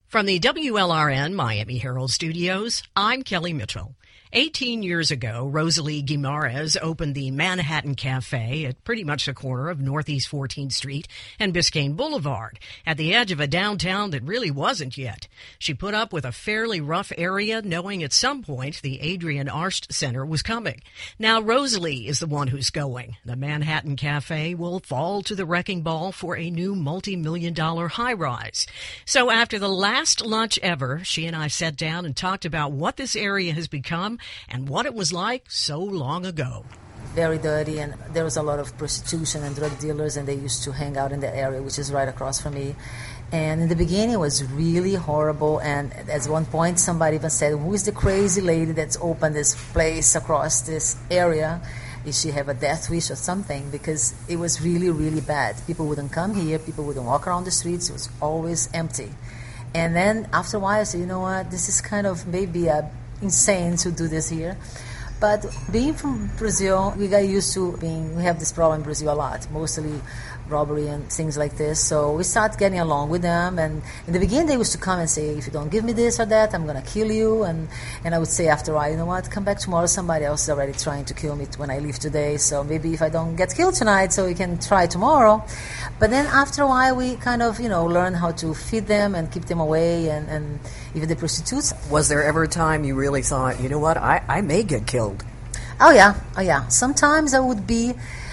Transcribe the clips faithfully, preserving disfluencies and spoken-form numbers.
From the W L R N Miami Herald Studios, I'm Kelly Mitchell. Eighteen years ago, Rosalie Guimarães opened the Manhattan Cafe at pretty much the corner of Northeast fourteenth Street and Biscayne Boulevard, at the edge of a downtown that really wasn't yet. She put up with a fairly rough area, knowing at some point the Adrienne Arsht Center was coming. Now Rosalie is the one who's going. The Manhattan Cafe will fall to the wrecking ball for a new multi-million dollar high-rise. So after the last lunch ever, she and I sat down and talked about what this area has become and what it was like so long ago. Very dirty, and there was a lot of prostitution and drug dealers, and they used to hang out in that area, which is right across from me. And in the beginning, it was really horrible, and at one point, somebody even said, who is the crazy lady that's opened this place across this area? Did she have a death wish or something? Because it was really, really bad. People wouldn't come here, people wouldn't walk around the streets, it was always empty. And then after a while, I said, you know what, this is kind of maybe a insane to do this here. But being from Brazil, we got used to being, we have this problem in Brazil a lot, mostly robbery and things like this. So we started getting along with them. And in the beginning, they used to come and say, if you don't give me this or that, I'm going to kill you. And, and I would say after a while, you know what, come back tomorrow. Somebody else is already trying to kill me when I leave today. So maybe if I don't get killed tonight, so we can try tomorrow. But then after a while, we kind of, you know, learn how to feed them and keep them away, and, and even the prostitutes. Was there ever a time you really thought, you know what, I, I may get killed? Oh, yeah. Oh, yeah. Sometimes I would be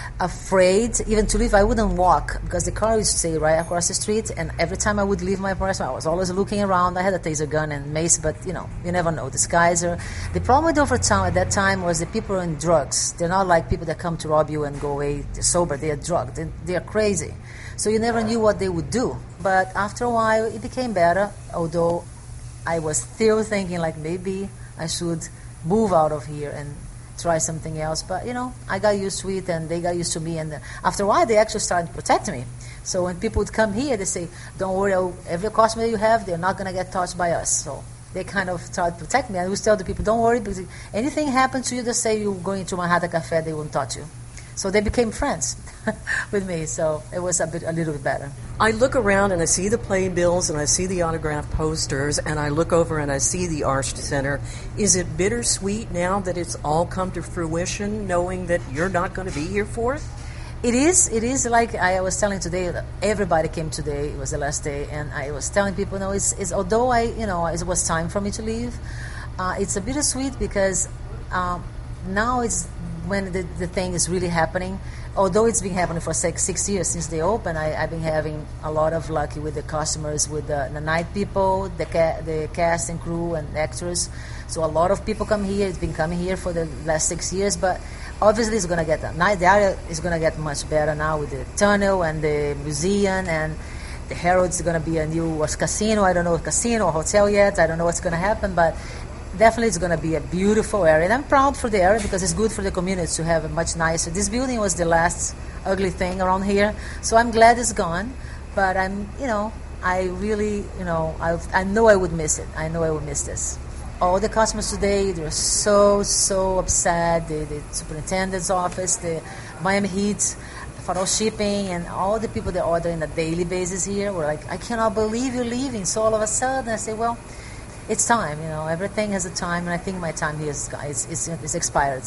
afraid even to leave. I wouldn't walk because the car used to stay right across the street, and every time I would leave my apartment, I was always looking around. I had a taser gun and mace, but, you know, you never know. The guys are... The problem with Overtown at that time was the people are in drugs. They're not like people that come to rob you and go away sober. They are drugged. They, they are crazy. So you never knew what they would do. But after a while, it became better, although I was still thinking, like, maybe I should move out of here and try something else. But, you know, I got used to it, and they got used to me. And after a while, they actually started to protect me. So when people would come here, they say, don't worry, every customer you have, they're not going to get touched by us. So they kind of started to protect me. I would tell the people, don't worry, because if anything happens to you, just say you're going to Manhattan Cafe, they won't touch you. So they became friends with me, so it was a bit, a little bit better. I look around and I see the playbills and I see the autographed posters, and I look over and I see the Arsht Center. Is it bittersweet now that it's all come to fruition, knowing that you're not going to be here for it? It is. It is like I was telling today. Everybody came today. It was the last day, and I was telling people, no, it's, it's although I, you know, it was time for me to leave. Uh, it's a bittersweet because um, now it's when the, the thing is really happening. Although it's been happening for six, six years since they opened, I, I've been having a lot of luck with the customers, with the, the night people, the ca- the cast and crew and actors. So a lot of people come here. It's been coming here for the last six years, but obviously it's going to get the night. The area is going to get much better now with the tunnel and the museum, and the Herald's going to be a new casino. I don't know if casino or hotel yet. I don't know what's going to happen, but definitely it's going to be a beautiful area. And I'm proud for the area because it's good for the community to have a much nicer. This building was the last ugly thing around here, so I'm glad it's gone. But I'm, you know, I really, you know, I I know I would miss it. I know I would miss this. All the customers today, they're so, so upset. The, the superintendent's office, the Miami Heat, Faro Shipping, and all the people that order on a daily basis here were like, I cannot believe you're leaving. So all of a sudden I say, well, it's time, you know, everything has a time, and I think my time here is, is, is, is expired.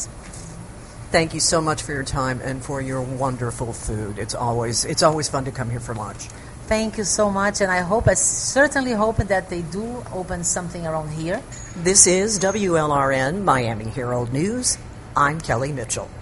Thank you so much for your time and for your wonderful food. It's always it's always fun to come here for lunch. Thank you so much, and I hope, I certainly hope that they do open something around here. This is W L R N Miami Herald News. I'm Kelly Mitchell.